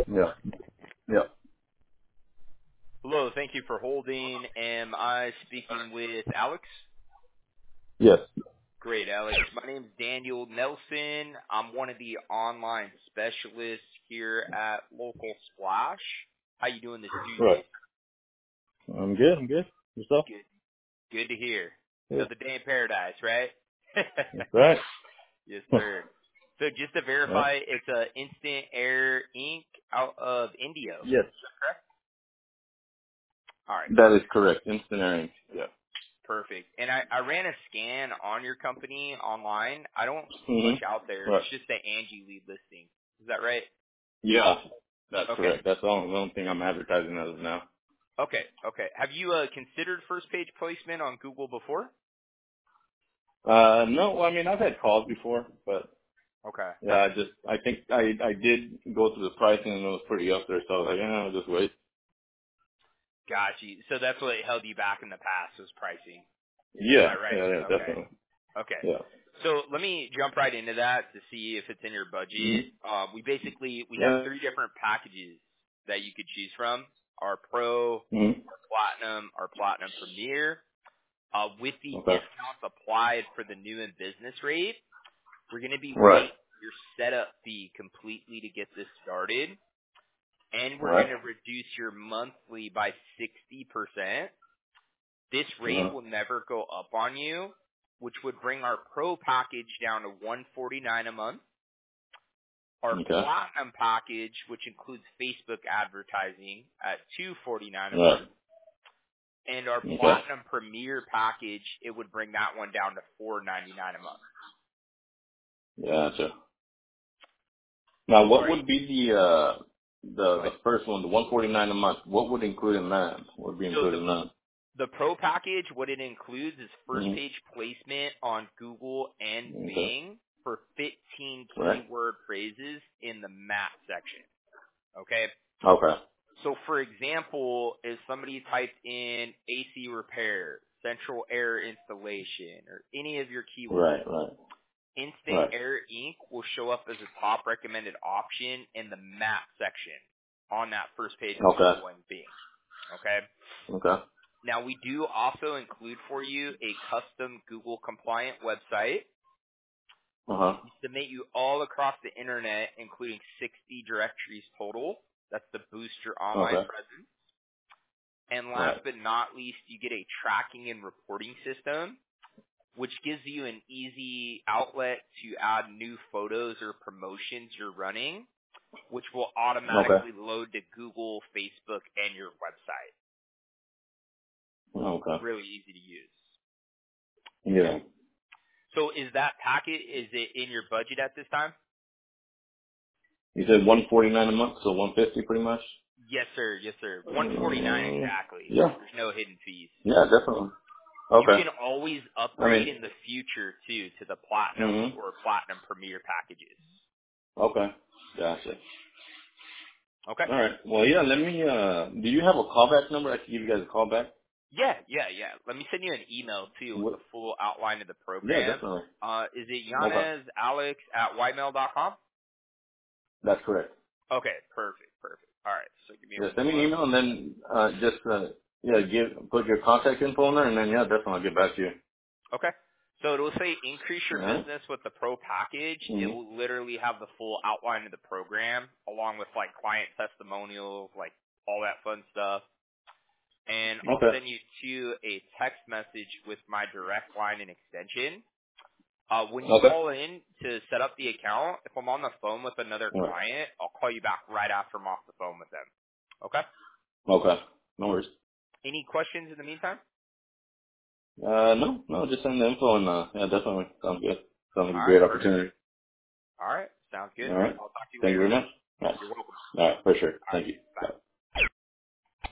Yeah. Yeah. Hello, thank you for holding. Am I speaking with Alex? Yes. Great, Alex. My name is Daniel Nelson. I'm one of the online specialists here at Local Splash. How you doing this Right. Tuesday? I'm good. I'm good. Yourself? Good. Good to hear. Good. Another day in paradise, right? That's right. Yes, sir. So just to Yeah. verify, it's Instant Air Inc. out of Indio. Yes. Correct? All right, That is perfect. correct. Instant airing. Yeah. Perfect. And I ran a scan on your company online. I don't see much out there. Mm-hmm. Right. It's just the Angie lead listing. Is that right? Yeah. That's Okay. correct. That's the only thing I'm advertising as of now. Okay. Okay. Have you considered first page placement on Google before? No, I mean, I've had calls before, but Okay. yeah, I think I did go through the pricing and it was pretty up there, so I was like, yeah, I'll just wait. Got you. So that's what held you back in the past was pricing. Is Yeah. that right? Yeah, Okay. definitely. Okay. Yeah. So let me jump right into that to see if it's in your budget. Mm-hmm. We have Yeah. three different packages that you could choose from: our Pro, Mm-hmm. our Platinum, our Platinum Premier. With the Okay. discounts applied for the new and business rate, we're going to be Right. waiving your setup fee completely to get this started, and we're Right. going to reduce your monthly by 60%. This rate Uh-huh. will never go up on you, which would bring our Pro package down to $149 a month. Our Okay. Platinum package, which includes Facebook advertising, at $249 a Right. month. And our Okay. Platinum Premier package, it would bring that one down to $499 a month. Gotcha. Now, All what right. would be Go the ahead. first one, the 149 a month? What would include in that? What would be So included in that? the Pro package, what it includes is first page Mm-hmm. placement on Google and Okay. Bing for 15 Right. keyword phrases in the map section. Okay. Okay. So for example, if somebody typed in AC repair, central air installation, or any of your keywords, Right. Right. Instant Right. Air Inc. will show up as a top recommended option in the map section on that first page of Okay. Google and Bing. Okay. Okay. Now we do also include for you a custom Google compliant website. Uh-huh. We submit you all across the internet, including 60 directories total. That's to boost your online Okay. presence. And Right. last but not least, you get a tracking and reporting system, which gives you an easy outlet to add new photos or promotions you're running, which will Okay. automatically load to Google, Facebook, and your website. Okay. Really easy to use. Yeah. Okay. So is that packet, is it in your budget at this time? You said 149 a month, so 150 pretty much? Yes, sir. Yes, sir. 149 exactly. Yeah. There's no hidden fees. Yeah, definitely. You Okay. can always I upgrade mean, in the future too to the Platinum mm-hmm. or Platinum Premier packages. Okay. Gotcha. Okay. All right. Well, yeah, let me, do you have a callback number? I can give you guys a call back. Yeah, yeah, yeah. Let me send you an email too with What? the full outline of the Yeah, program. definitely. Is it Okay. yanezalex@ymail.com? That's correct. Okay, perfect, perfect. All right, so give me Yeah, send me an email and then put your contact info in there and then yeah, definitely I'll get back to you. Okay. So it will say increase All your right. business with the pro package. It Mm-hmm. will literally have the full outline of the program along with like client testimonials, like all that fun stuff. And I'll Okay. send you to a text message with my direct line and extension. When you Okay. call in to set up the account, if I'm on the phone with another All right. client, I'll call you back right after I'm off the phone with them. Okay? Okay. No worries. Any questions in the meantime? No, just send the info and yeah, definitely sounds good. Sounds like a All great right, perfect. opportunity. All right, sounds All good. right. I'll talk to you Thank you later. very much. All right. You're welcome. All right, for sure. All right, Thank you. bye. Bye.